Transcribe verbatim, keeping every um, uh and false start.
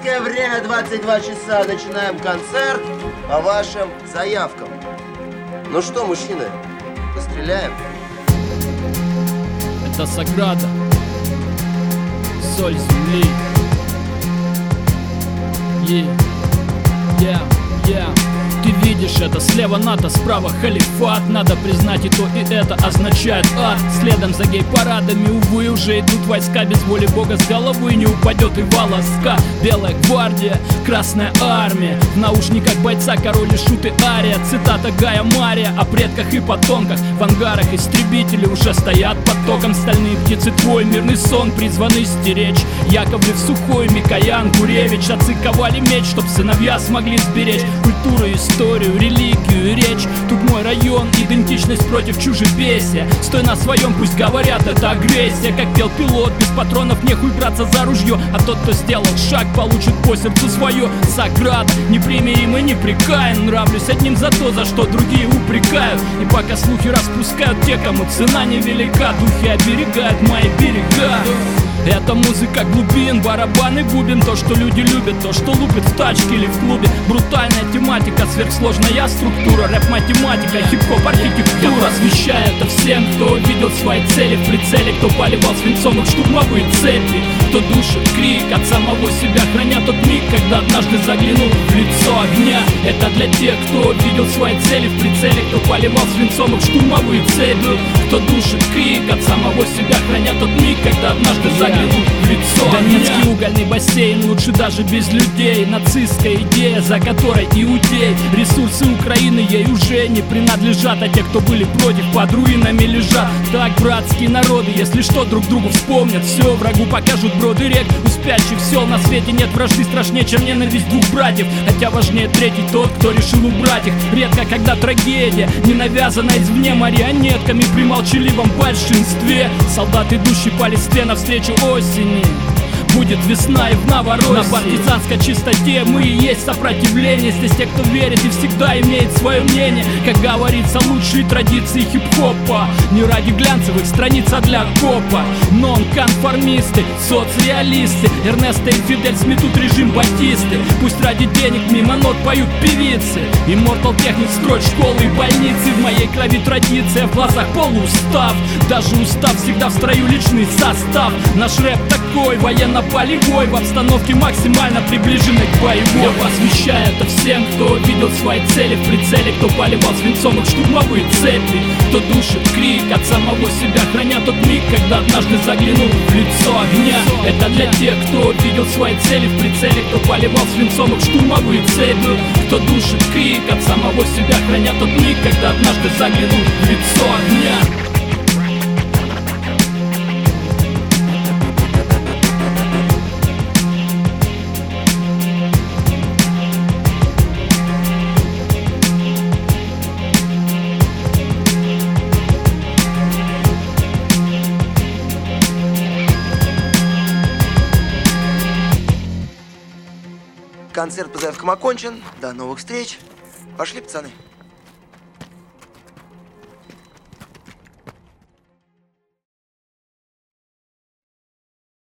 Московское время двадцать два часа. Начинаем концерт по вашим заявкам. Ну что, мужчины, постреляем? Это Саграда, соль земли. Yeah, yeah, yeah. Ты видишь это, слева НАТО, справа халифат. Надо признать, и то, и это означает ад. Следом за гей-парадами, увы, уже идут войска. Без воли Бога с головы не упадет и волоска. Белая гвардия, Красная армия. В наушниках бойца король и шут и ария. Цитата Гая Мария о предках и потомках. В ангарах истребители уже стоят потоком. Стальные птицы твой мирный сон призваны стеречь. Яковлев, Сухой, Микоян, Гуревич. Отцы ковали меч, чтоб сыновья смогли сберечь культуру, историю, религию, речь. Тут мой район, идентичность против чужебесия. Стой на своем, пусть говорят, это агрессия. Как пел пилот, без патронов нехуй браться за ружье. А тот, кто сделал шаг, получит по сердцу свое. Саграда, непримиримый, непрекаян. Нравлюсь одним за то, за что другие упрекают. И пока слухи распускают те, кому цена невелика, духи оберегают мои берега. Это музыка глубин, барабаны, бубен. То, что люди любят, то, что лупят в тачке или в клубе. Брутальная тематика, сверхсложная структура. Рэп-математика, хип-хоп, архитектура. Я посвящаю это всем, кто видел свои цели в прицеле. Кто поливал свинцом их штурмовые цепи. Кто душит крик от самого себя, храня тот миг, когда однажды заглянул в лицо огня. Это для тех, кто видел свои цели в прицеле. Кто поливал свинцом их штурмовые цепи. Кто душит крик от самого себя, храня тот миг, когда однажды заглянул в лицо. Донецкий угольный бассейн лучше даже без людей. Нацистская идея, за которой иудей. Ресурсы Украины ей уже не принадлежат. А те, кто были против, под руинами лежат. Так, братские народы, если что, друг другу вспомнят. Все, врагу покажут броды рек. У спящих сел на свете нет вражды страшнее, чем ненависть двух братьев. Хотя важнее третий тот, кто решил убрать их. Редко, когда трагедия не навязана извне марионетками при молчаливом большинстве. Солдат, идущий по листве навстречу осени. Будет весна и в Новороссии. На партизанской чистоте мы и есть сопротивление. Здесь те, кто верит и всегда имеет свое мнение. Как говорится, лучшие традиции хип-хопа. Не ради глянцевых страниц, а для копа. Нон-конформисты, соцреалисты. Эрнесто и Фидель сметут режим Батисты. Пусть ради денег мимо нот поют певицы. Immortal Technic строит школы и больницы. В моей крови традиция, в глазах полуустав. Даже устав всегда в строю личный состав. Наш рэп такой, военно-полевой. В обстановке максимально приближенной к боевой. Я посвящаю это всем, кто видел свои цели в прицеле. Кто поливал свинцом их штурмовые цепи. Кто душит крик от самого себя, храня тот миг, когда однажды заглянул в лицо огня. Это для тех, кто видел свои цели в прицеле. Кто поливал свинцом их штурмовые цепи. Кто душит крик от самого себя, храня тот миг, когда однажды заглянул в лицо огня. Концерт по заявкам окончен. До новых встреч. Пошли, пацаны.